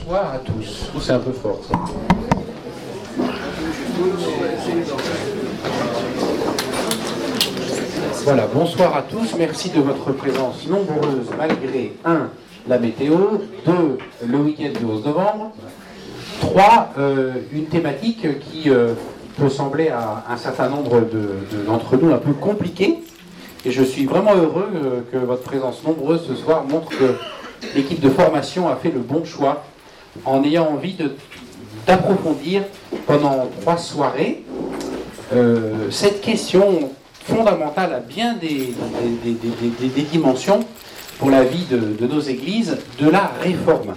Bonsoir à tous. C'est un peu fort, ça. Voilà, bonsoir à tous. Merci de votre présence nombreuse malgré 1. La météo, 2. Le week-end du 11 novembre, 3. Une thématique qui peut sembler à un certain nombre d'entre nous un peu compliquée. Et je suis vraiment heureux que votre présence nombreuse ce soir montre que l'équipe de formation a fait le bon choix en ayant envie d'approfondir pendant 3 soirées cette question fondamentale à bien des dimensions pour la vie de nos églises, de la réforme.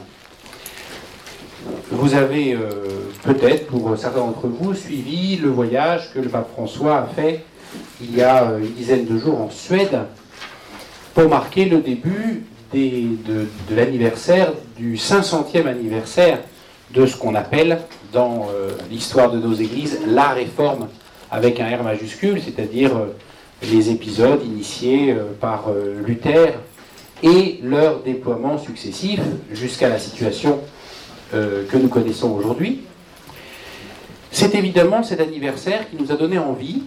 Vous avez peut-être, pour certains d'entre vous, suivi le voyage que le pape François a fait il y a une dizaine de jours en Suède pour marquer le début de l'anniversaire, du 500e anniversaire de ce qu'on appelle dans l'histoire de nos églises la réforme avec un R majuscule, c'est-à-dire les épisodes initiés par Luther et leur déploiement successif jusqu'à la situation que nous connaissons aujourd'hui. C'est évidemment cet anniversaire qui nous a donné envie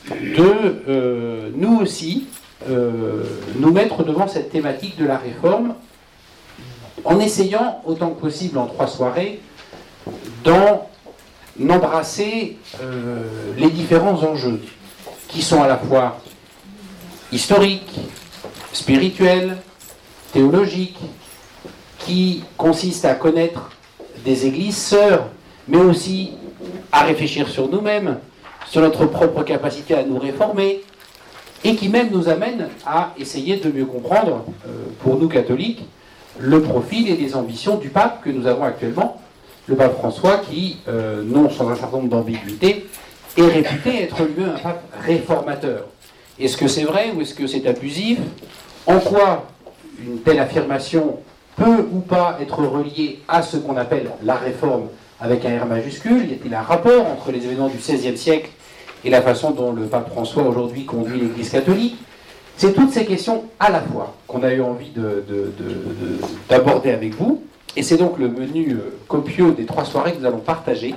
de nous aussi nous mettre devant cette thématique de la réforme en essayant autant que possible en 3 soirées d'en embrasser les différents enjeux qui sont à la fois historiques, spirituels, théologiques, qui consistent à connaître des églises sœurs, mais aussi à réfléchir sur nous-mêmes, sur notre propre capacité à nous réformer, et qui même nous amène à essayer de mieux comprendre, pour nous catholiques, le profil et les ambitions du pape que nous avons actuellement, le pape François, qui, non sans un certain nombre d'ambiguïtés, est réputé être lui-même un pape réformateur. Est-ce que c'est vrai ou est-ce que c'est abusif? En quoi une telle affirmation peut ou pas être reliée à ce qu'on appelle la réforme avec un R majuscule? Y a-t-il un rapport entre les événements du XVIe siècle et la façon dont le pape François aujourd'hui conduit l'Église catholique? C'est toutes ces questions à la fois qu'on a eu envie d'aborder avec vous, et c'est donc le menu copieux des 3 soirées que nous allons partager,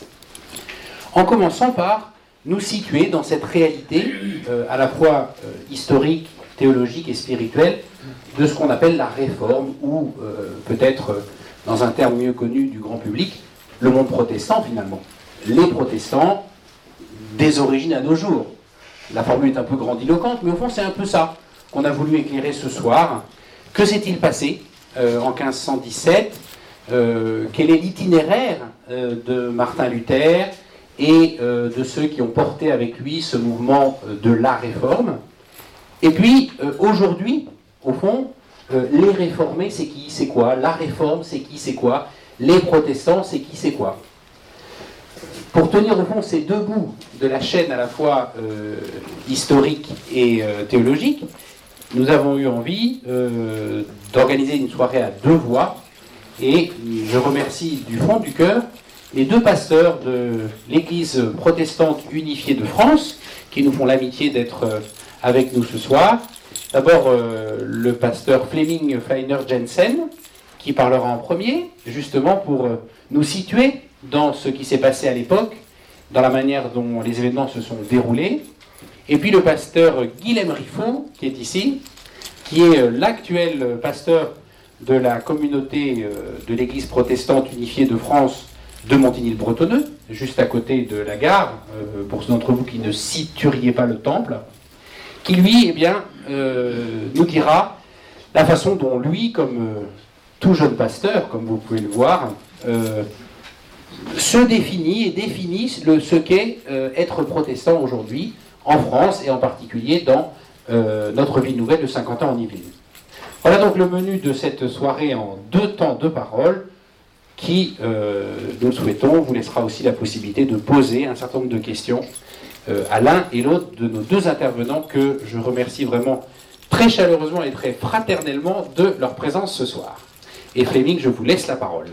en commençant par nous situer dans cette réalité à la fois historique, théologique et spirituelle de ce qu'on appelle la réforme, ou peut-être dans un terme mieux connu du grand public, le monde protestant finalement. Les protestants des origines à nos jours. La formule est un peu grandiloquente, mais au fond c'est un peu ça qu'on a voulu éclairer ce soir. Que s'est-il passé en 1517 Quel est l'itinéraire de Martin Luther et de ceux qui ont porté avec lui ce mouvement de la réforme? Et puis aujourd'hui, au fond, les réformés c'est qui, c'est quoi? La réforme c'est qui, c'est quoi? Les protestants c'est qui, c'est quoi? Pour tenir au fond ces 2 bouts de la chaîne à la fois historique et théologique, nous avons eu envie d'organiser une soirée à 2 voix, et je remercie du fond du cœur les 2 pasteurs de l'Église protestante unifiée de France qui nous font l'amitié d'être avec nous ce soir. D'abord le pasteur Flemming Feiner Jensen qui parlera en premier, justement pour nous situer dans ce qui s'est passé à l'époque, dans la manière dont les événements se sont déroulés. Et puis le pasteur Guilhem Riffaut, qui est ici, qui est l'actuel pasteur de la communauté de l'Église protestante unifiée de France de Montigny-le-Bretonneux, juste à côté de la gare, pour ceux d'entre vous qui ne situeriez pas le temple, qui lui, nous dira la façon dont lui, comme tout jeune pasteur, comme vous pouvez le voir, se définit et définit ce qu'est être protestant aujourd'hui en France et en particulier dans notre ville nouvelle de Saint-Quentin en Yvelines. Voilà donc le menu de cette soirée en 2 temps de parole qui, nous le souhaitons, vous laissera aussi la possibilité de poser un certain nombre de questions à l'un et l'autre de nos 2 intervenants que je remercie vraiment très chaleureusement et très fraternellement de leur présence ce soir. Et Flemming, je vous laisse la parole.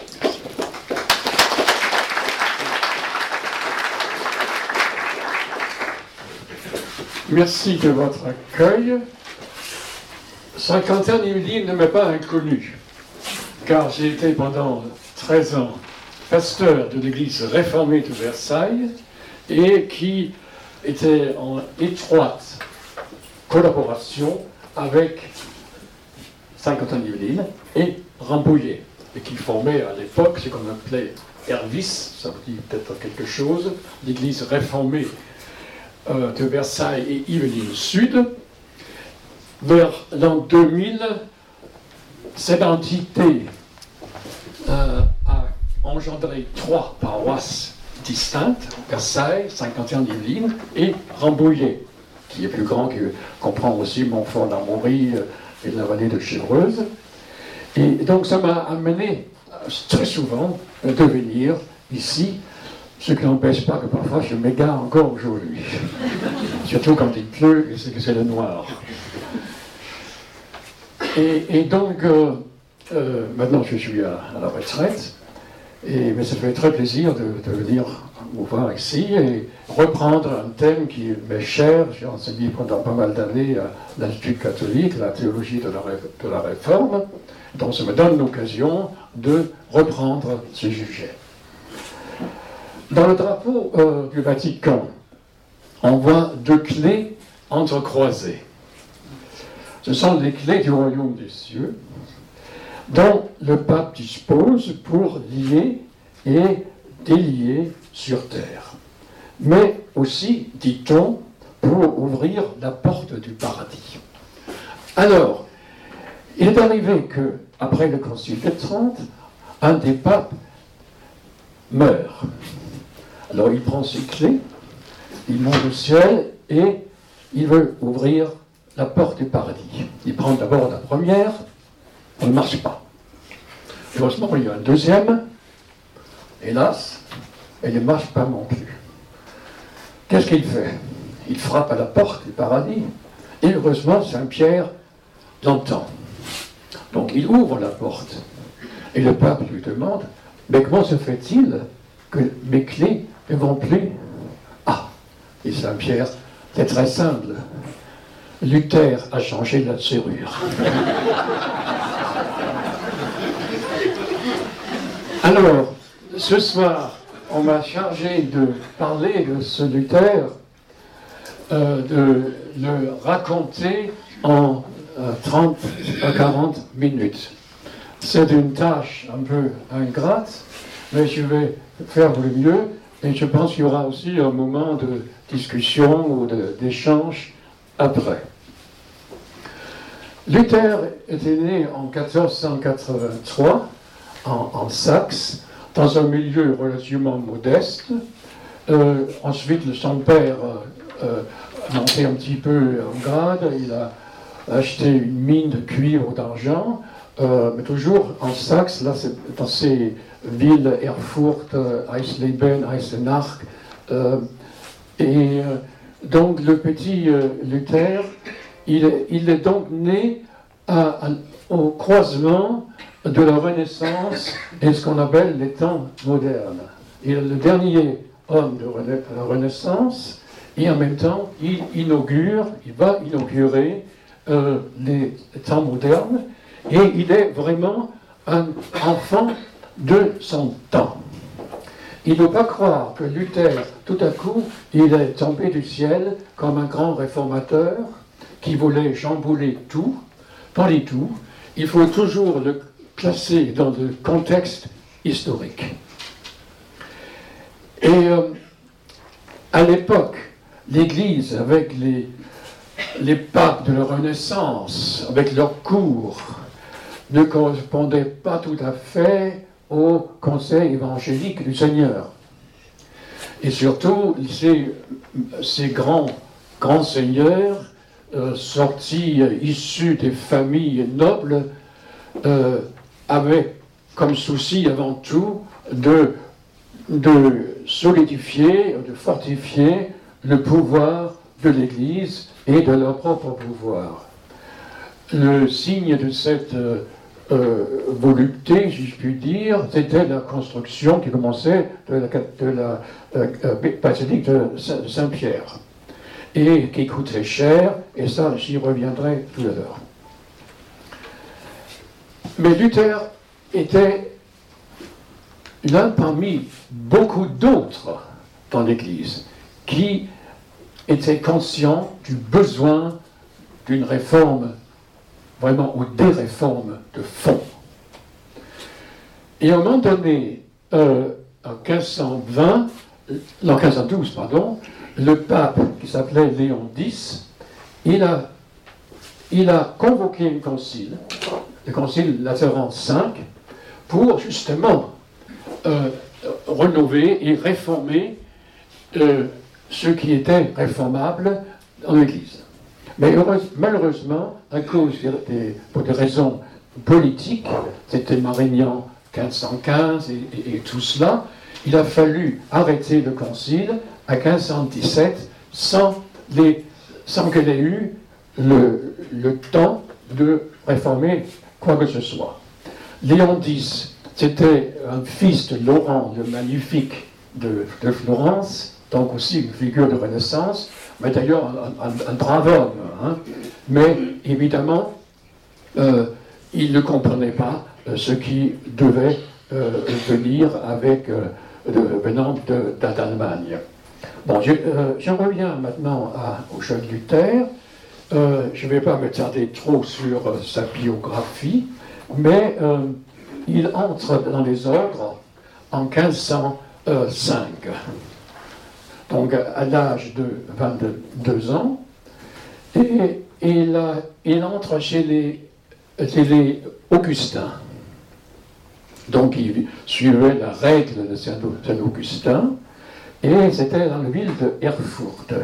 Merci de votre accueil. Saint-Quentin-en-Yvelines ne m'est pas inconnu, car j'ai été pendant 13 ans, pasteur de l'église réformée de Versailles et qui était en étroite collaboration avec Saint-Quentin-Yvelines et Rambouillet, et qui formait à l'époque ce qu'on appelait Hervis, ça vous dit peut-être quelque chose, l'église réformée de Versailles et Yvelines Sud. Vers l'an 2000, cette entité a engendré 3 paroisses distinctes, Versailles, Saint-Quentin-Yvelines et Rambouillet, qui est plus grand, qui comprend aussi Montfort-l'Amaury et la vallée de Chevreuse. Et donc ça m'a amené très souvent de venir ici, ce qui n'empêche pas que parfois je m'égare encore aujourd'hui. Surtout quand il pleut et c'est que c'est le noir. Et donc, maintenant je suis à la retraite, mais ça fait très plaisir de venir vous voir ici et reprendre un thème qui m'est cher. J'ai enseigné pendant pas mal d'années à l'Institut catholique, la théologie de la Réforme. Donc ça me donne l'occasion de reprendre ce sujet. Dans le drapeau du Vatican, on voit 2 clés entrecroisées. Ce sont les clés du royaume des cieux, dont le pape dispose pour lier et délier sur terre. Mais aussi, dit-on, pour ouvrir la porte du paradis. Alors, il est arrivé qu'après le Concile de Trente, un des papes meurt. Alors il prend ses clés, il monte au ciel et il veut ouvrir la porte du paradis. Il prend d'abord la première, elle ne marche pas. Heureusement, il y a un deuxième, hélas, elle ne marche pas non plus. Qu'est-ce qu'il fait? Il frappe à la porte du paradis, et heureusement, Saint-Pierre l'entend. Donc il ouvre la porte, et le pape lui demande, mais comment se fait-il que mes clés ne vont plus? Ah, et Saint-Pierre, c'est très simple. Luther a changé la serrure. Alors, ce soir, on m'a chargé de parler de ce Luther, de le raconter en 30 à 40 minutes. C'est une tâche un peu ingrate, mais je vais faire le mieux, et je pense qu'il y aura aussi un moment de discussion ou d'échange après. Luther était né en 1483 en Saxe, dans un milieu relativement modeste. Ensuite, son père a monté un petit peu en grade, il a acheté une mine de cuivre ou d'argent, mais toujours en Saxe, là c'est dans ces villes Erfurt, Eisleben, Eisenach. Donc le petit Luther, il est donc né au croisement de la Renaissance et ce qu'on appelle les temps modernes. Il est le dernier homme de la Renaissance et en même temps il va inaugurer les temps modernes et il est vraiment un enfant de son temps. Il ne faut pas croire que Luther, tout à coup, il est tombé du ciel comme un grand réformateur qui voulait chambouler tout. Pas du tout. Il faut toujours le placer dans le contexte historique. Et à l'époque, l'Église, avec les papes de la Renaissance, avec leurs cours, ne correspondait pas tout à fait au conseil évangélique du Seigneur. Et surtout, ces grands seigneurs, sortis, issus des familles nobles, avaient comme souci avant tout de solidifier, de fortifier le pouvoir de l'Église et de leur propre pouvoir. Le signe de cette volupté, si je puis dire, c'était la construction qui commençait de la basilique de Saint-Pierre, et qui coûtait cher, et ça, j'y reviendrai tout à l'heure. Mais Luther était l'un parmi beaucoup d'autres dans l'Église qui étaient conscients du besoin d'une réforme, vraiment, ou des réformes de fond. Et à un moment donné, en 1512, pardon, le pape, qui s'appelait Léon X, il a convoqué un concile, le concile Latéran V, pour justement rénover et réformer ce qui était réformable dans l'Église. Mais malheureusement, à cause pour des raisons politiques, c'était Marignan 1515 et tout cela, il a fallu arrêter le concile à 1517 sans qu'il ait eu le temps de réformer quoi que ce soit. Léon X, c'était un fils de Laurent le Magnifique de Florence, donc aussi une figure de Renaissance, mais d'ailleurs un brave homme. Hein. Mais évidemment, il ne comprenait pas ce qui devait venir venant d'Allemagne. Bon, je reviens maintenant au jeune Luther. Je ne vais pas me tarder trop sur sa biographie, mais il entre dans les ordres en 1505. Donc à l'âge de 22 ans, et il entre chez les Augustins. Donc il suivait la règle de Saint-Augustin, et c'était dans la ville de Erfurt.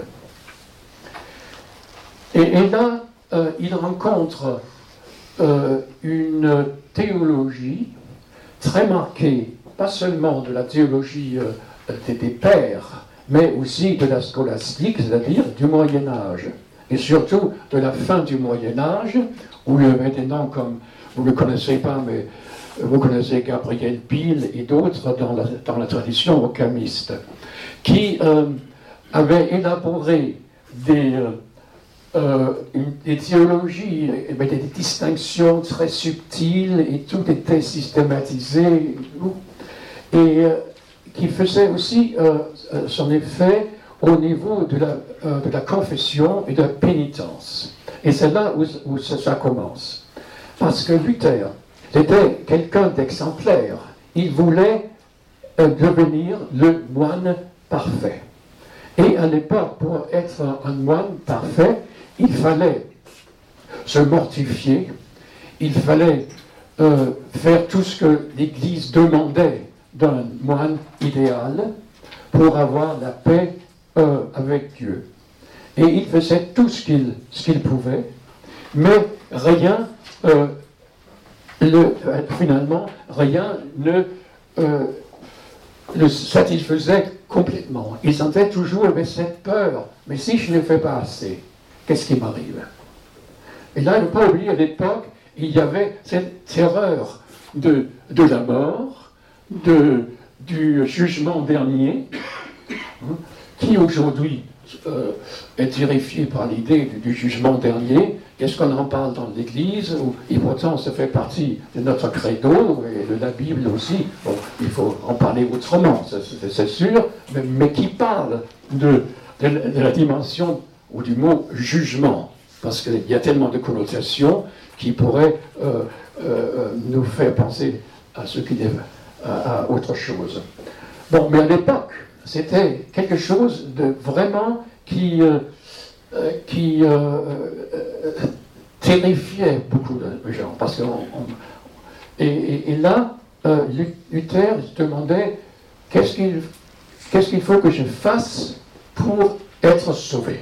Et là, il rencontre une théologie très marquée, pas seulement de la théologie des pères, mais aussi de la scolastique, c'est-à-dire du Moyen-Âge, et surtout de la fin du Moyen-Âge, où il y avait des noms comme, vous ne le connaissez pas, mais vous connaissez Gabriel Biel et d'autres dans la tradition occamiste, qui avaient élaboré des théologies, des distinctions très subtiles, et tout était systématisé, et qui faisait aussi son effet au niveau de la confession et de la pénitence. Et c'est là où ça commence. Parce que Luther était quelqu'un d'exemplaire. Il voulait devenir le moine parfait. Et à l'époque, pour être un moine parfait, il fallait se mortifier, il fallait faire tout ce que l'Église demandait d'un moine idéal pour avoir la paix avec Dieu. Et il faisait tout ce qu'il pouvait, mais rien, finalement, rien ne le satisfaisait complètement. Il sentait toujours avec cette peur, mais si je ne fais pas assez, qu'est-ce qui m'arrive? Et là, il ne faut pas oublier, à l'époque, il y avait cette terreur de la mort, du jugement dernier, qui aujourd'hui est terrifié par l'idée du jugement dernier. Qu'est-ce qu'on en parle dans l'Église? Et pourtant, ça fait partie de notre credo, et de la Bible aussi. Bon, il faut en parler autrement, c'est sûr, mais qui parle de la dimension ou du mot jugement, parce qu'il y a tellement de connotations qui pourraient nous faire penser à ce qui est à autre chose. Bon, mais à l'époque, c'était quelque chose de vraiment qui terrifiait beaucoup de gens. Parce que et là, Luther se demandait qu'est-ce qu'il faut que je fasse pour être sauvé.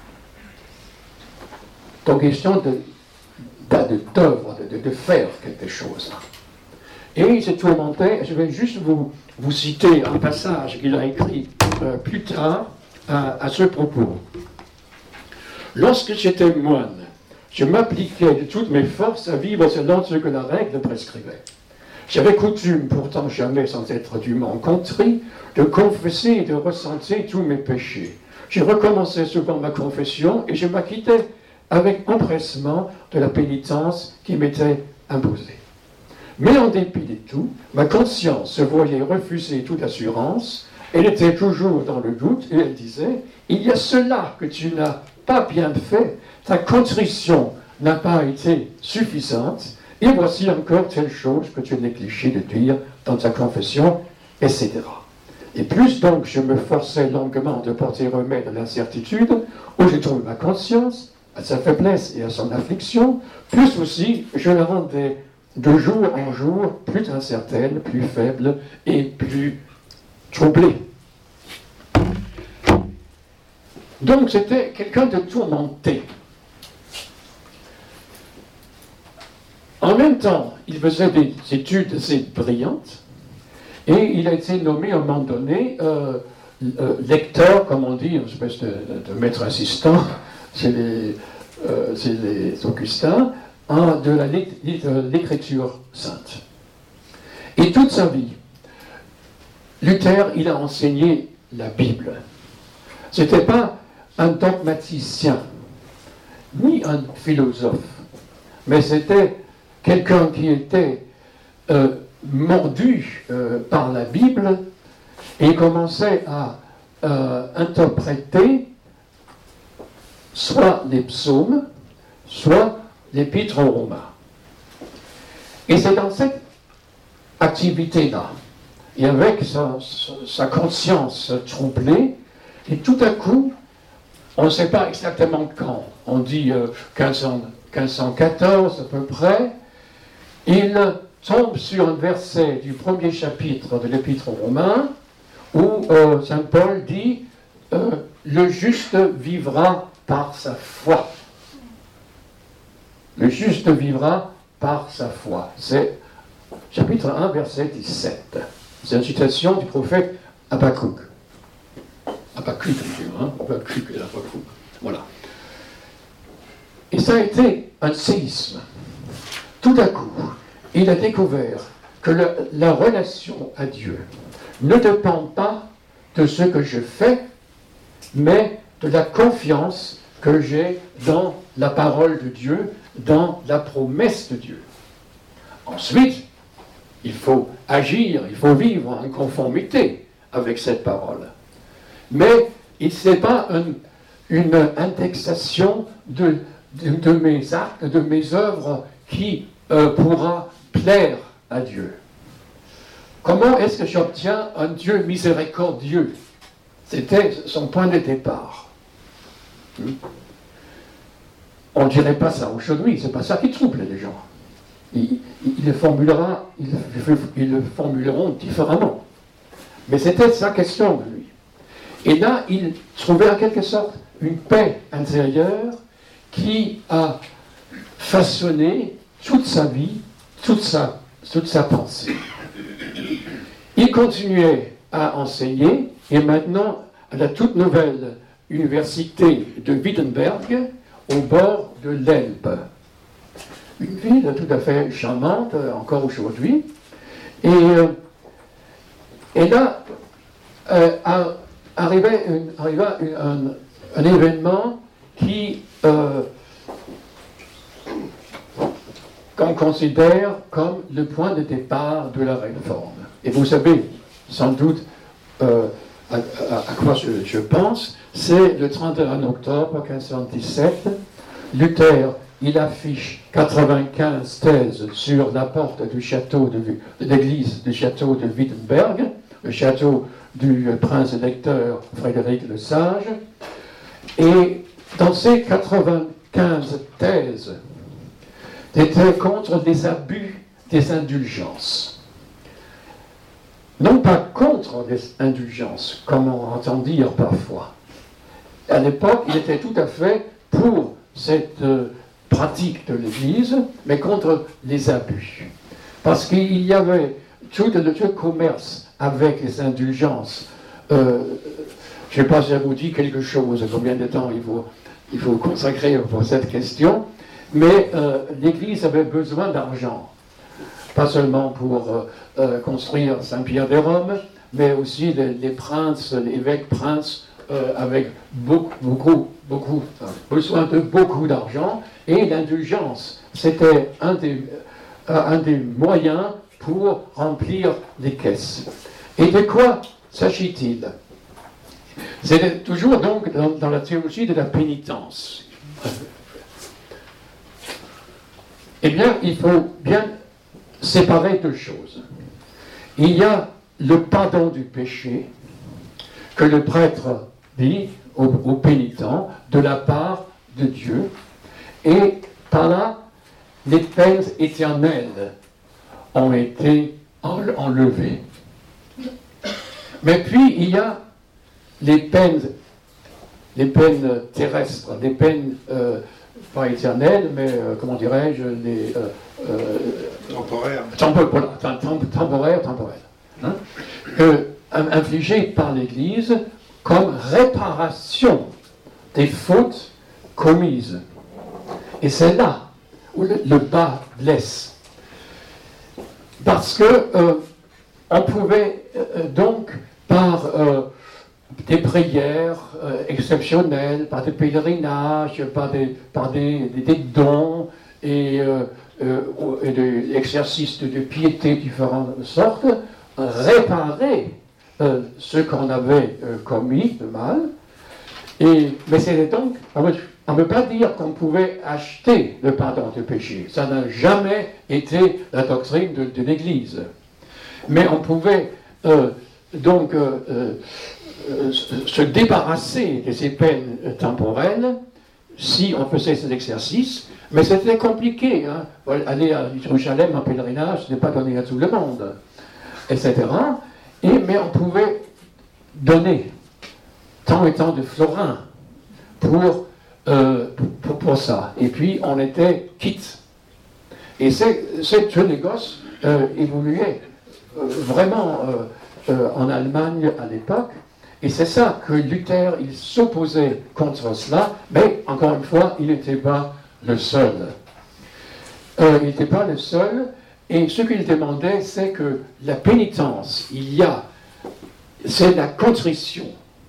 Donc, question d'œuvre, de faire quelque chose. Et il se tourmentait, je vais juste vous citer un passage qu'il a écrit plus tard à ce propos. Lorsque j'étais moine, je m'appliquais de toutes mes forces à vivre selon ce que la règle prescrivait. J'avais coutume, pourtant jamais sans être dûment contrit, de confesser et de ressentir tous mes péchés. Je recommençais souvent ma confession et je m'acquittais avec empressement de la pénitence qui m'était imposée. Mais en dépit de tout, ma conscience se voyait refuser toute assurance. Elle était toujours dans le doute et elle disait, il y a cela que tu n'as pas bien fait, ta contrition n'a pas été suffisante, et voici encore telle chose que tu négligais de dire dans ta confession, etc. Et plus donc je me forçais longuement de porter remède à l'incertitude, où j'ai trouvé ma conscience, à sa faiblesse et à son affliction, plus aussi je la rendais de jour en jour plus incertaine, plus faible et plus troublée. Donc c'était quelqu'un de tourmenté. En même temps, il faisait des études assez brillantes et il a été nommé à un moment donné lecteur, comme on dit, une espèce de maître assistant chez les Augustins, de l'écriture sainte. Et toute sa vie, Luther, il a enseigné la Bible. Ce n'était pas un dogmaticien, ni un philosophe, mais c'était quelqu'un qui était mordu par la Bible et commençait à interpréter soit les psaumes, soit l'épître aux Romains. Et c'est dans cette activité-là, et avec sa conscience troublée, et tout à coup, on ne sait pas exactement quand, on dit 1514 à peu près, il tombe sur un verset du premier chapitre de l'Épître aux Romains, où Saint Paul dit « Le juste vivra par sa foi ». Le juste vivra par sa foi. C'est chapitre 1, verset 17. C'est une citation du prophète Habakkuk. Habakkuk, hein, Habakkuk et Habakkuk. Voilà. Et ça a été un séisme. Tout à coup, il a découvert que la relation à Dieu ne dépend pas de ce que je fais, mais de la confiance que j'ai dans la parole de Dieu, dans la promesse de Dieu. Ensuite, il faut agir, il faut vivre en conformité avec cette parole. Mais ce n'est pas une indexation de mes actes, de mes œuvres qui pourra plaire à Dieu. Comment est-ce que j'obtiens un Dieu miséricordieux? C'était son point de départ. On ne dirait pas ça aujourd'hui, c'est pas ça qui trouble les gens. Ils le formuleront différemment. Mais c'était sa question de lui. Et là, il trouvait en quelque sorte une paix intérieure qui a façonné toute sa vie, toute sa pensée. Il continuait à enseigner, et maintenant, à la toute nouvelle université de Wittenberg, au bord de l'Elbe. Une ville tout à fait charmante, encore aujourd'hui. Et là, arriva un événement qui qu'on considère comme le point de départ de la réforme. Et vous savez sans doute à quoi je pense, c'est le 31 octobre 1517, Luther, il affiche 95 thèses sur la porte du château de l'église du château de Wittenberg, le château du prince électeur Frédéric le Sage, et dans ces 95 thèses, c'était contre les abus des indulgences. Non pas contre les indulgences, comme on entend dire parfois. À l'époque, il était tout à fait pour cette pratique de l'Église, mais contre les abus. Parce qu'il y avait tout le commerce avec les indulgences. Je ne sais pas si ça vous dit quelque chose, combien de temps il faut consacrer pour cette question, mais l'Église avait besoin d'argent. Pas seulement pour construire Saint-Pierre de Rome, mais aussi les princes, les évêques princes, avec beaucoup besoin de beaucoup d'argent. Et l'indulgence, c'était un un des moyens pour remplir les caisses. Et de quoi s'agit-il? C'est toujours donc dans la théologie de la pénitence. Eh bien, il faut bien séparer deux choses. Il y a le pardon du péché que le prêtre dit aux pénitents de la part de Dieu, et par là, les peines éternelles ont été enlevées. Mais puis, il y a les peines terrestres, les peines pas éternelles, mais comment dirais-je, les temporaires, hein, infligées par l'Église comme réparation des fautes commises. Et c'est là où le bas blesse. Parce que on pouvait donc, par des prières exceptionnelles, par des pèlerinages, par des dons et des exercices de piété de différentes sortes, réparer ce qu'on avait commis de mal. Mais c'était donc, on ne peut pas dire qu'on pouvait acheter le pardon du péché. Ça n'a jamais été la doctrine de l'Église. Mais on pouvait donc se débarrasser de ces peines temporelles si on faisait cet exercice. Mais c'était compliqué. Hein. Aller à Jérusalem en pèlerinage, ce n'est pas donné à tout le monde, etc. Mais on pouvait donner tant et tant de florins pour ça. Et puis, on était quitte. Et ce négoce évoluait vraiment en Allemagne à l'époque. Et c'est ça que Luther, il s'opposait contre cela, mais encore une fois, il n'était pas le seul. Il n'était pas le seul, et ce qu'il demandait, c'est que la pénitence, c'est la contrition,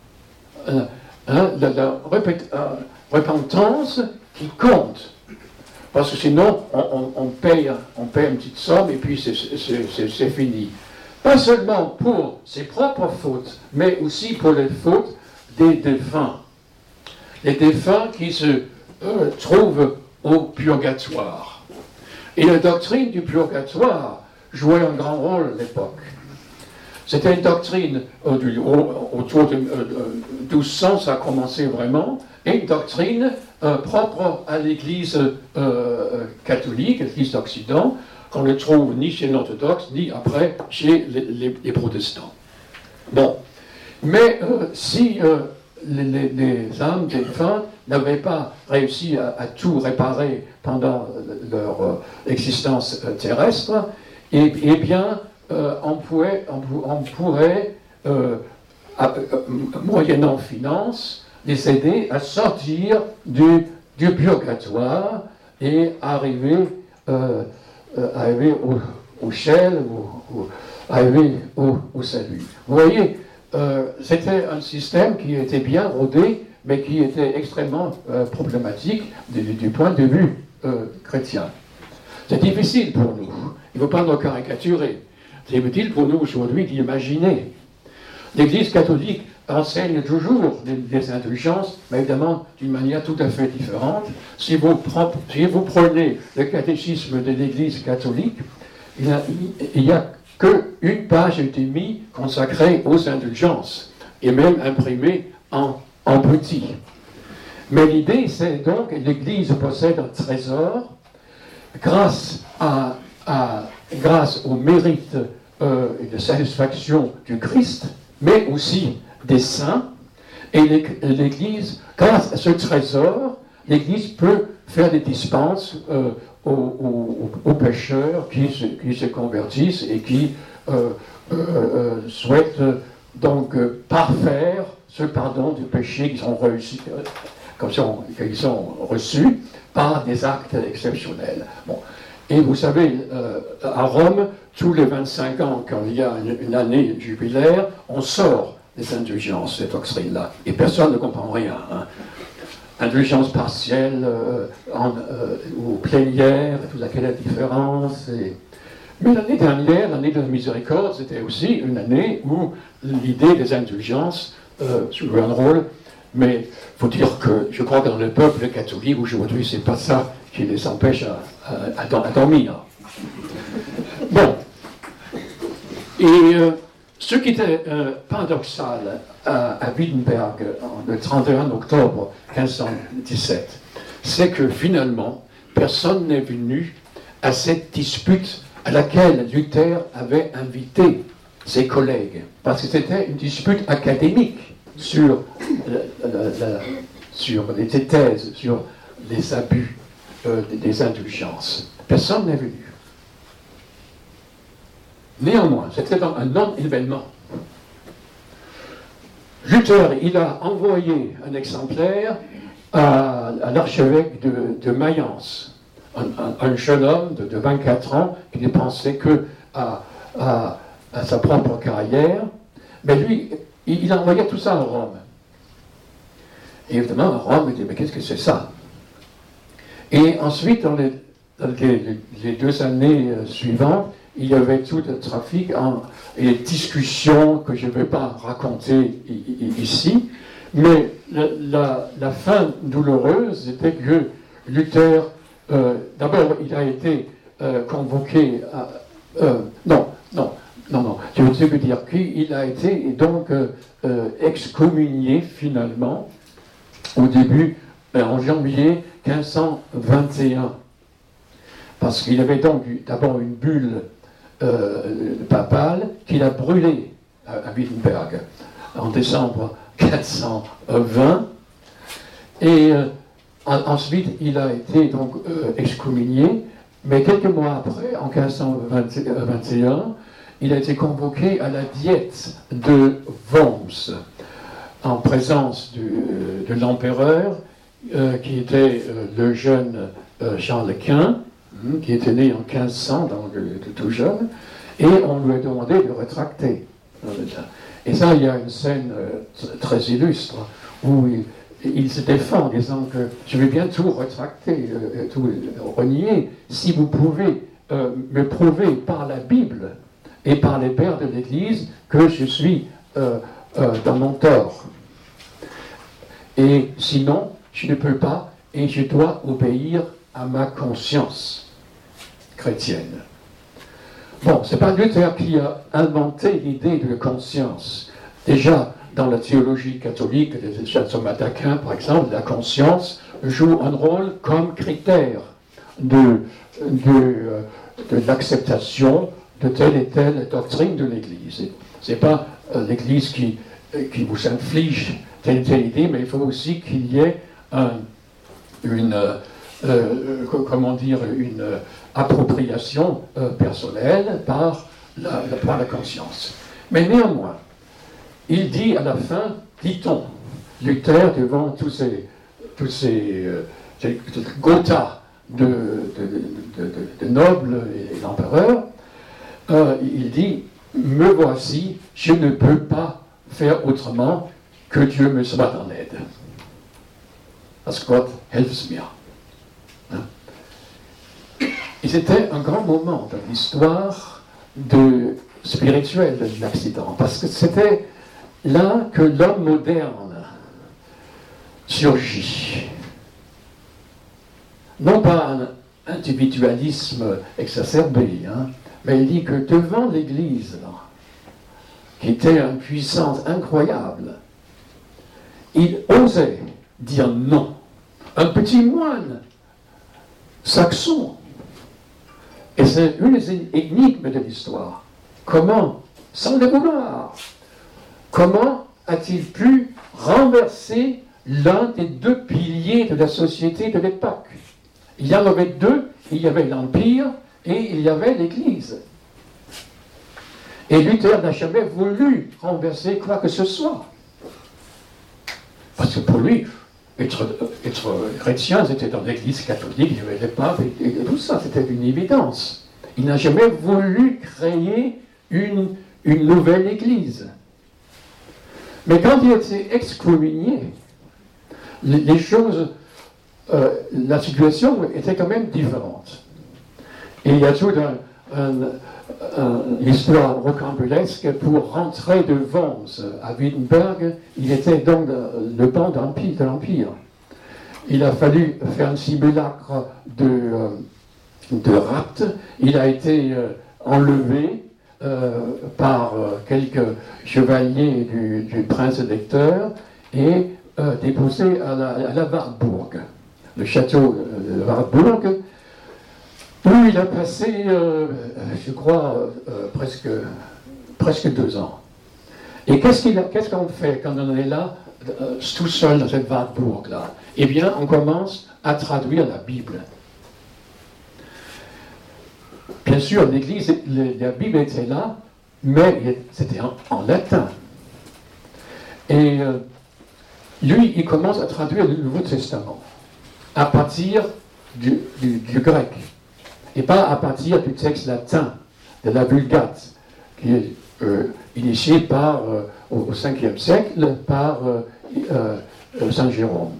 la repentance qui compte. Parce que sinon, on paye une petite somme et puis c'est fini. Pas seulement pour ses propres fautes, mais aussi pour les fautes des défunts. Les défunts qui se trouvent au purgatoire. Et la doctrine du purgatoire jouait un grand rôle à l'époque. C'était une doctrine autour de 1200, ça a commencé vraiment, et une doctrine propre à l'Église catholique, l'Église d'Occident, qu'on ne trouve ni chez l'orthodoxe, ni après chez les protestants. Bon, mais si les âmes des défunts n'avaient pas réussi à tout réparer pendant leur existence terrestre, eh bien, on pourrait, moyennant finance, les aider à sortir du purgatoire et arriver au ciel, arriver au salut. Vous voyez, c'était un système qui était bien rodé, mais qui était extrêmement problématique du point de vue chrétien. C'est difficile pour nous. Il ne faut pas nous caricaturer. C'est utile pour nous aujourd'hui d'imaginer. L'Église catholique enseigne toujours des indulgences, mais évidemment d'une manière tout à fait différente. Si vous prenez le catéchisme de l'Église catholique, il n'y a qu'une page et demie consacrée aux indulgences, et même imprimée en petit. Mais l'idée, c'est donc que l'Église possède un trésor grâce au mérite et de satisfaction du Christ, mais aussi des saints, et l'Église, grâce à ce trésor, l'Église peut faire des dispenses aux pécheurs qui se convertissent et qui souhaitent donc parfaire ce pardon du péché qu'ils ont reçus par des actes exceptionnels. Bon. Et vous savez, à Rome, tous les 25 ans, quand il y a une année jubilaire, on sort des indulgences, cette doctrine-là. Et personne ne comprend rien. Hein. indulgence partielle ou plénière, tout ça, quelle est la différence Mais l'année dernière, l'année de la miséricorde, c'était aussi une année où l'idée des indulgences jouait un rôle. Mais il faut dire que je crois que dans le peuple catholique, aujourd'hui, c'est pas ça qui les empêche à dormir. Bon. Et ce qui était paradoxal à Wittenberg le 31 octobre 1517, c'est que finalement, personne n'est venu à cette dispute à laquelle Luther avait invité ses collègues, parce que c'était une dispute académique sur les thèses, sur les abus des indulgences. Personne n'est venu. Néanmoins, c'était un non-événement. Luther, il a envoyé un exemplaire à l'archevêque de Mayence, un jeune homme de 24 ans qui ne pensait que à sa propre carrière, mais lui, il envoyait tout ça à Rome. Et évidemment, à Rome, il dit, mais qu'est-ce que c'est ça? Et ensuite, dans les 2 années suivantes, il y avait tout le trafic et discussions que je ne vais pas raconter ici, mais la fin douloureuse était que Luther, d'abord, il a été convoqué non, je veux dire qu'il a été donc excommunié finalement au début, en janvier 1521, parce qu'il avait donc d'abord une bulle papale qu'il a brûlée à Wittenberg en décembre 1520, et ensuite il a été donc excommunié, mais quelques mois après, en 1521, il a été convoqué à la diète de Worms, en présence de l'empereur, qui était le jeune Charles Quint, qui était né en 1500, donc tout jeune, et on lui a demandé de rétracter. Et ça, il y a une scène très illustre, où il se défend en disant que je vais bien tout rétracter, tout renier, si vous pouvez me prouver par la Bible et par les pères de l'Église que je suis dans mon tort. Et sinon, je ne peux pas, et je dois obéir à ma conscience chrétienne. Bon, c'est pas Luther qui a inventé l'idée de conscience. Déjà, dans la théologie catholique, de Thomas d'Aquin, par exemple, la conscience joue un rôle comme critère de l'acceptation de telle et telle doctrine de l'Église. Ce n'est pas l'Église qui vous inflige telle et telle idée, mais il faut aussi qu'il y ait une appropriation personnelle par la conscience. Mais néanmoins, il dit à la fin, dit-on, Luther, devant tous ces Gotha de nobles et l'empereur, il dit, me voici, je ne peux pas faire autrement que Dieu me soit en aide. Parce que Gott helfe mir. Et c'était un grand moment dans l'histoire spirituelle de l'accident, parce que c'était là que l'homme moderne surgit. Non pas un individualisme exacerbé, mais il dit que devant l'Église, qui était une puissance incroyable, il osait dire non. Un petit moine saxon. Et c'est une des énigmes de l'histoire. Comment, sans le vouloir, comment a-t-il pu renverser l'un des 2 piliers de la société de l'époque? Il y en avait 2, il y avait l'Empire et il y avait l'Église. Et Luther n'a jamais voulu renverser quoi que ce soit. Parce que pour lui, être chrétien, c'était dans l'Église catholique, il y avait les papes et tout ça, c'était une évidence. Il n'a jamais voulu créer une nouvelle Église. Mais quand il a été excommunié, les choses, la situation était quand même différente. Et il y a toute une histoire rocambolesque. Pour rentrer de Worms à Wittenberg, il était donc le banc de l'Empire. Il a fallu faire un simulacre de rapt. Il a été enlevé par quelques chevaliers du prince électeur et déposé à la Wartburg, le château de Wartburg, où il a passé, je crois, presque 2 ans. Et qu'est-ce qu'on fait quand on est là, tout seul dans cette Wartburg-là? Eh bien, on commence à traduire la Bible. Bien sûr, l'Église, la Bible était là, mais c'était en latin. Et lui, il commence à traduire le Nouveau Testament à partir du grec, et pas à partir du texte latin, de la Vulgate, qui est initié au 5e siècle par Saint Jérôme.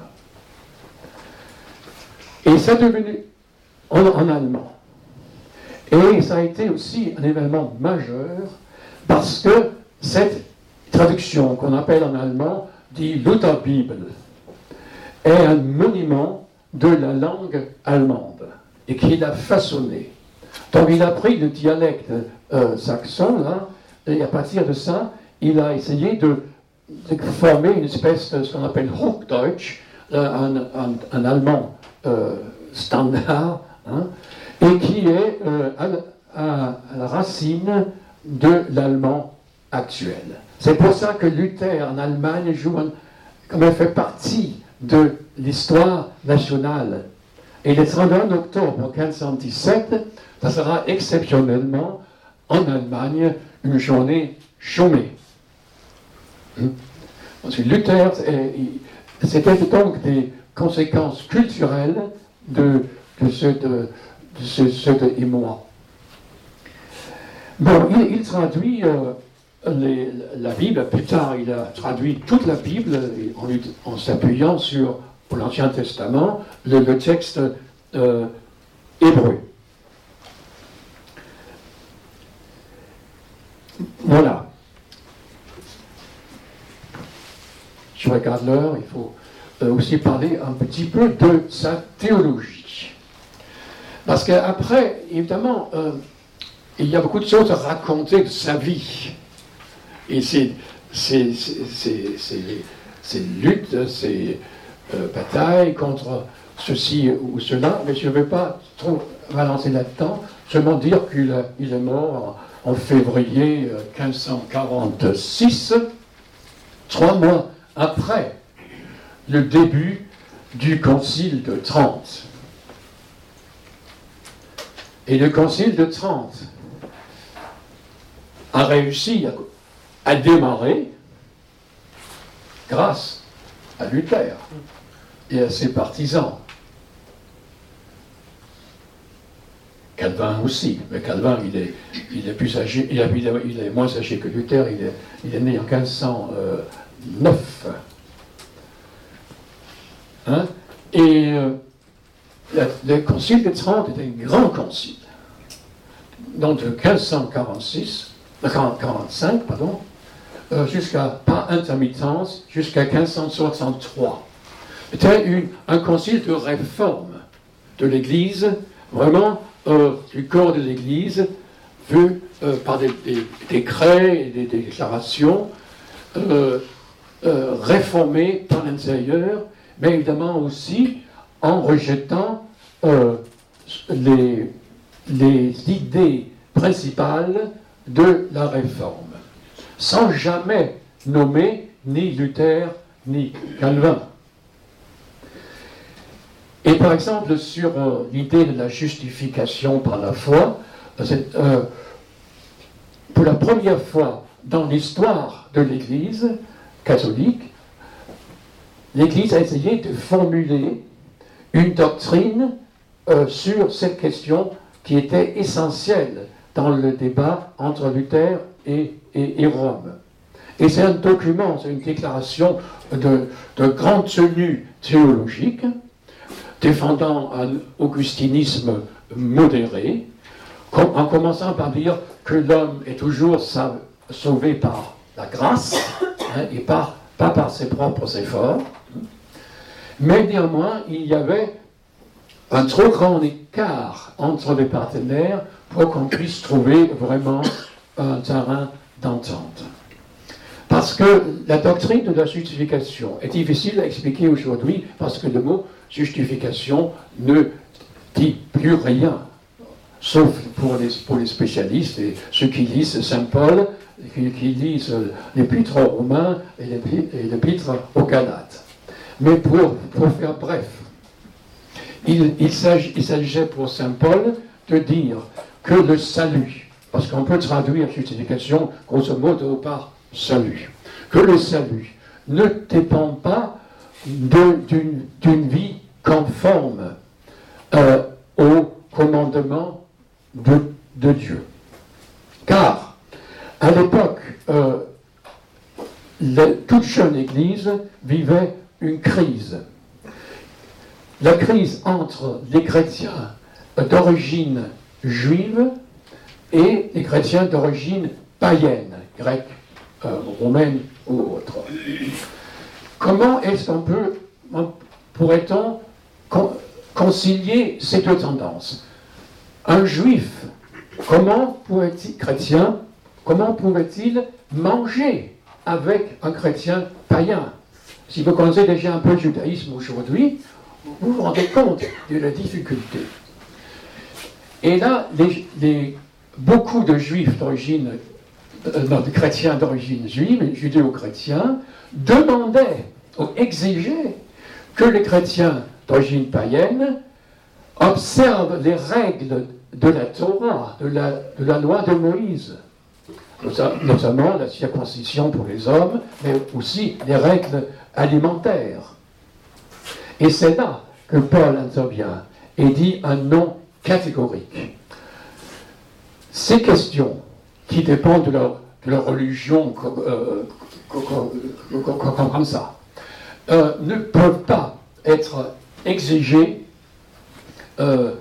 Et ça est devenu en allemand. Et ça a été aussi un événement majeur parce que cette traduction qu'on appelle en allemand die Lutherbibel est un monument de la langue allemande et qu'il a façonné. Donc il a pris le dialecte saxon là, et à partir de ça, il a essayé de former une espèce de ce qu'on appelle Hochdeutsch, un allemand standard, hein, et qui est à la racine de l'allemand actuel. C'est pour ça que Luther en Allemagne fait partie de l'histoire nationale. Et le 31 octobre 1517, ça sera exceptionnellement en Allemagne une journée chômée. Parce que Luther, c'était donc des conséquences culturelles de cet émoi. Bon, il traduit la Bible. Plus tard, il a traduit toute la Bible en s'appuyant sur, pour l'Ancien Testament, le texte hébreu. Voilà. Je regarde l'heure, il faut aussi parler un petit peu de sa théologie. Parce qu'après, évidemment, il y a beaucoup de choses à raconter de sa vie. Et ces luttes, ces batailles contre ceci ou cela, mais je ne vais pas trop balancer là-dedans, seulement dire qu'il est mort en février 1546, 3 mois après le début du Concile de Trente. Et le Concile de Trente a réussi à démarrer grâce à Luther et à ses partisans. Calvin aussi, mais Calvin il est plus âgé, il est moins âgé que Luther, il est né en 1509. Hein? Et le Concile de Trente était un grand concile. Donc de 1545, jusqu'à, pas intermittence, jusqu'à 1563. C'était un concile de réforme de l'Église, vraiment du corps de l'Église, vu par des décrets et des déclarations, réformés par l'intérieur, mais évidemment aussi en rejetant les idées principales de la réforme, sans jamais nommer ni Luther ni Calvin. Et par exemple, sur l'idée de la justification par la foi, pour la première fois dans l'histoire de l'Église catholique, l'Église a essayé de formuler une doctrine sur cette question qui était essentielle dans le débat entre Luther et Rome. Et c'est un document, c'est une déclaration de grande tenue théologique, défendant un augustinisme modéré, en commençant par dire que l'homme est toujours sauvé par la grâce, et pas par ses propres efforts. Mais néanmoins, il y avait un trop grand écart entre les partenaires pour qu'on puisse trouver vraiment un terrain d'entente. Parce que la doctrine de la justification est difficile à expliquer aujourd'hui, parce que le mot justification ne dit plus rien, sauf pour les spécialistes et ceux qui lisent Saint Paul, qui lisent l'épître aux Romains et l'épître aux Galates. Mais pour faire bref, il s'agissait pour Saint Paul de dire que le salut, parce qu'on peut traduire justification grosso modo par salut, que le salut ne dépend pas d'une vie conforme au commandement de Dieu. Car, à l'époque, toute jeune Église vivait une crise. La crise entre les chrétiens d'origine juive et les chrétiens d'origine païenne, grecque, romaine ou autre. Comment est-ce pourrait-on concilier ces deux tendances? Un juif, chrétien, comment pourrait-il manger avec un chrétien païen? Si vous connaissez déjà un peu le judaïsme aujourd'hui, vous vous rendez compte de la difficulté. Et là, beaucoup de juifs d'origine, de chrétiens d'origine juive, judéo-chrétiens, demandaient ou exigeaient que les chrétiens d'origine païenne observent les règles de la Torah, de la loi de Moïse, notamment la circoncision pour les hommes, mais aussi les règles alimentaires. Et c'est là que Paul intervient et dit un non catégorique. Ces questions qui dépendent de leur religion, comme ça, ne peuvent pas être exigées. On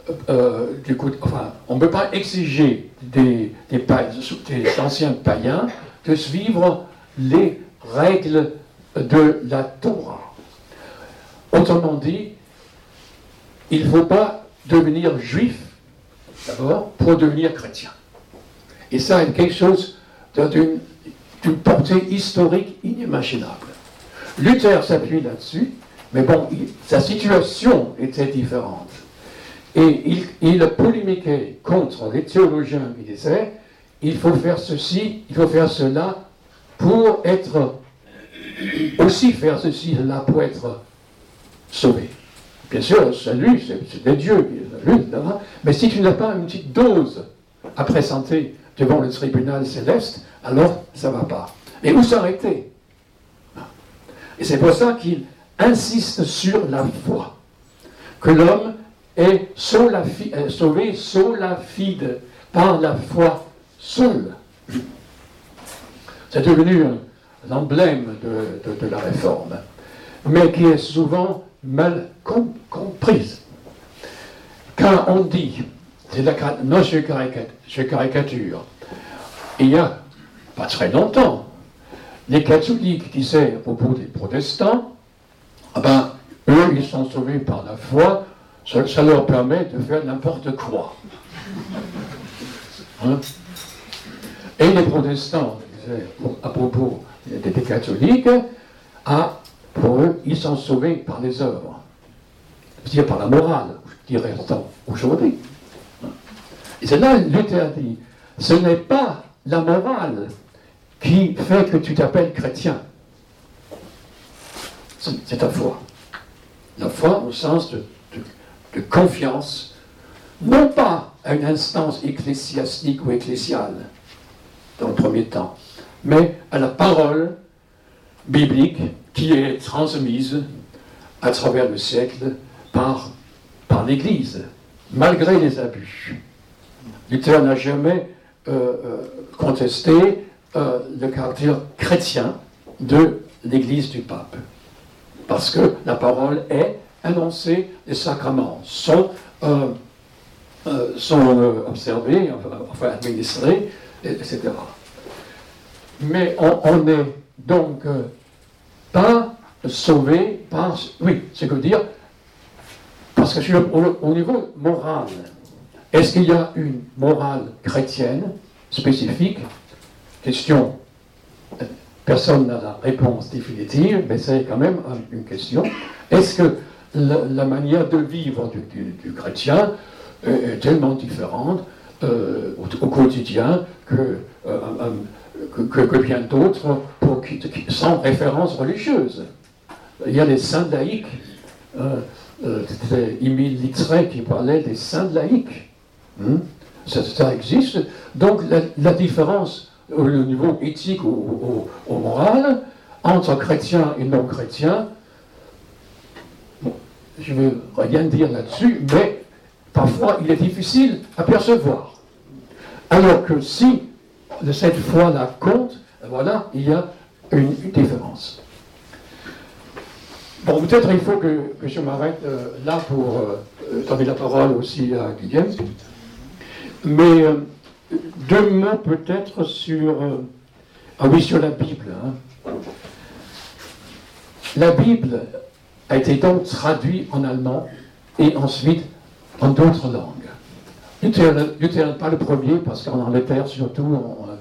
ne peut pas exiger des anciens païens de suivre les règles de la Torah. Autrement dit, il ne faut pas devenir juif, d'abord, pour devenir chrétien. Et ça est quelque chose d'une portée historique inimaginable. Luther s'appuie là-dessus, mais bon, sa situation était différente. Et il polémiquait contre les théologiens qui disaient il faut faire ceci, il faut faire cela pour être aussi faire ceci, cela pour être sauvé. Bien sûr, le salut, c'est des dieux qui le saluent, etc. Mais si tu n'as pas une petite dose à présenter devant le tribunal céleste, alors ça ne va pas. Et où s'arrêter? Et c'est pour ça qu'il insiste sur la foi. Que l'homme est sauvé sola fide, par la foi seule. C'est devenu l'emblème de la réforme, mais qui est souvent mal comprise. Quand on dit, non, je caricature, il y a pas très longtemps, les catholiques disaient à propos des protestants, eux, ils sont sauvés par la foi, ça leur permet de faire n'importe quoi. Hein? Et les protestants disaient, à propos des catholiques, pour eux, ils sont sauvés par les œuvres. C'est-à-dire par la morale, je dirais aujourd'hui. Et c'est là, Luther dit, ce n'est pas la morale qui fait que tu t'appelles chrétien. C'est ta foi. La foi au sens de confiance, non pas à une instance ecclésiastique ou ecclésiale, dans le premier temps, mais à la parole biblique qui est transmise à travers le siècle par l'Église, malgré les abus. Luther n'a jamais contesté le caractère chrétien de l'Église du pape. Parce que la parole est annoncée, les sacrements sont observés, enfin administrés, etc. Mais on n'est donc pas sauvé par... Oui, c'est que dire, parce que au niveau moral, est-ce qu'il y a une morale chrétienne spécifique? Question. Personne n'a la réponse définitive, mais c'est quand même une question. Est-ce que la manière de vivre du chrétien est tellement différente au quotidien que bien d'autres sans référence religieuse? Il y a les saints laïcs. C'était Émile Littré qui parlait des saints laïcs. Ça existe. Donc la différence au niveau éthique ou moral entre chrétiens et non chrétiens, bon, je ne veux rien dire là-dessus, mais parfois il est difficile à percevoir. Alors que si cette foi-là compte, voilà, il y a une différence. Bon, peut-être il faut que je m'arrête là pour donner la parole aussi à Guillaume. Mais deux mots peut-être sur la Bible. La Bible a été donc traduite en allemand et ensuite en d'autres langues. Luther n'est pas le premier, parce qu'en Angleterre, surtout,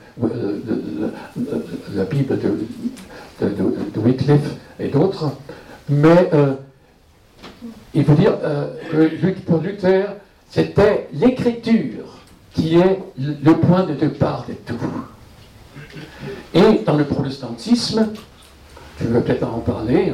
la Bible de Wycliffe et d'autres. Mais il faut dire que pour Luther, c'était l'écriture qui est le point de départ de tout. Et dans le protestantisme, je vais peut-être en parler,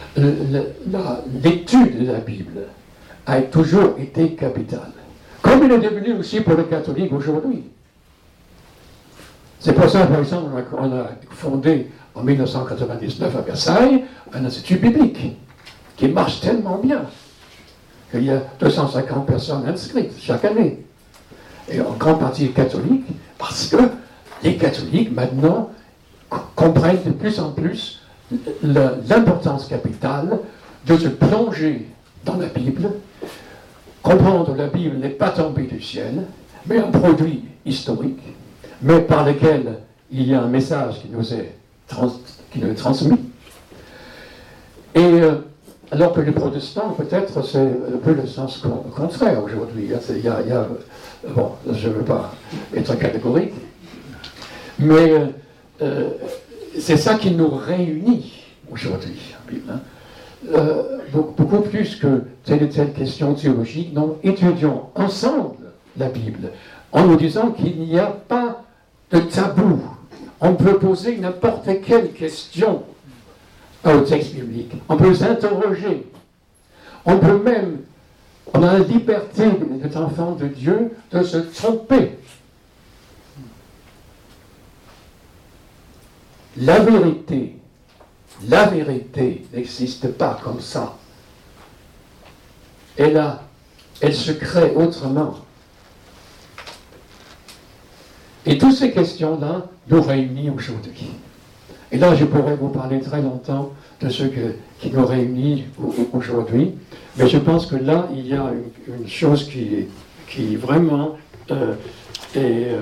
l'étude de la Bible a toujours été capitale. Comme il est devenu aussi pour les catholiques aujourd'hui. C'est pour ça, par exemple, on a fondé en 1999 à Versailles un institut biblique qui marche tellement bien qu'il y a 250 personnes inscrites chaque année. Et en grande partie catholiques, parce que les catholiques maintenant comprennent de plus en plus l'importance capitale de se plonger dans la Bible. Comprendre la Bible n'est pas tombé du ciel, mais un produit historique, mais par lequel il y a un message qui nous est transmis. Et alors que les protestants, peut-être, c'est un peu le sens contraire aujourd'hui. Bon, je ne veux pas être catégorique, mais c'est ça qui nous réunit aujourd'hui, la Bible. Beaucoup plus que telle et telle question théologique, nous étudions ensemble la Bible en nous disant qu'il n'y a pas de tabou. On peut poser n'importe quelle question au texte biblique. On peut s'interroger. On peut même, on a la liberté d'être enfant de Dieu de se tromper. La vérité n'existe pas comme ça. Elle se crée autrement. Et toutes ces questions-là nous réunissent aujourd'hui. Et là, je pourrais vous parler très longtemps de ce qui nous réunit aujourd'hui, mais je pense que là, il y a une chose qui vraiment est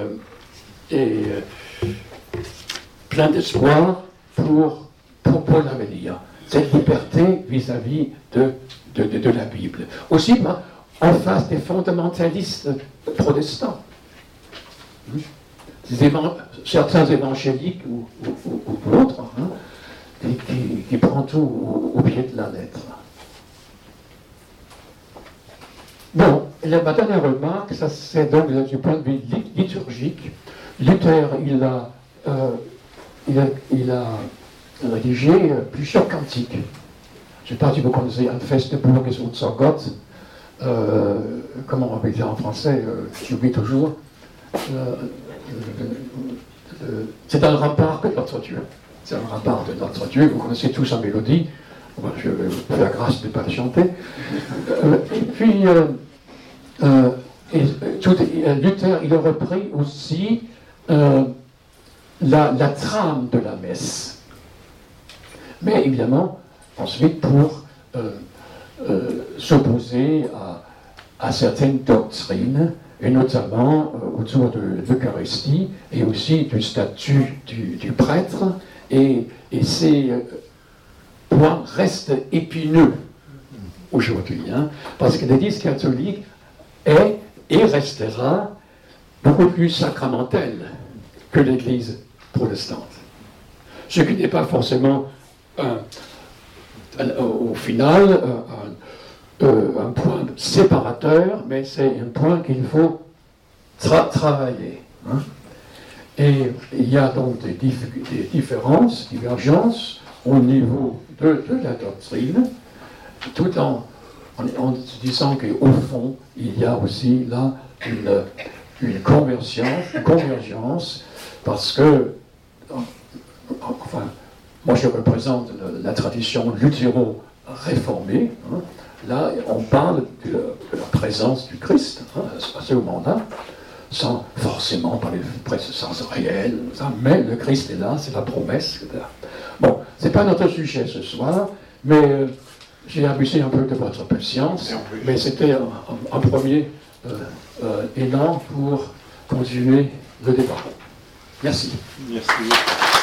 plein d'espoir pour l'avenir. Cette liberté vis-à-vis de la Bible. Aussi, en face des fondamentalistes protestants. Certains évangéliques ou d'autres, qui prennent tout au pied de la lettre. Bon, ma dernière remarque, ça c'est donc du point de vue liturgique. Luther, il a rédigé plusieurs cantiques. Je ne sais pas si vous connaissez An feste Burg ist unser Gott. Comment on va dire en français, j'oublie toujours. C'est un rempart de notre Dieu. C'est un rempart de notre Dieu. Vous connaissez tous sa mélodie. Je vais vous faire la grâce de ne pas la chanter. Et puis, Luther, il a repris aussi la trame de la messe. Mais évidemment, ensuite, pour s'opposer à certaines doctrines, et notamment autour de l'Eucharistie, et aussi du statut du prêtre, et ces points restent épineux aujourd'hui, hein, parce que l'Église catholique est et restera beaucoup plus sacramentelle que l'Église protestante. Ce qui n'est pas forcément au final un point séparateur, mais c'est un point qu'il faut travailler. Hein. Et il y a donc des différences, divergences au niveau de la doctrine, tout en disant qu'au fond, il y a aussi là une convergence, parce que, enfin, moi je représente la tradition luthéro-réformée, hein. Là on parle de la présence du Christ, hein, à ce moment-là, sans forcément parler de présence réelle, mais le Christ est là, c'est la promesse. Bon, c'est pas notre sujet ce soir, mais j'ai abusé un peu de votre patience, mais c'était un premier élan pour continuer le débat. Merci. Merci.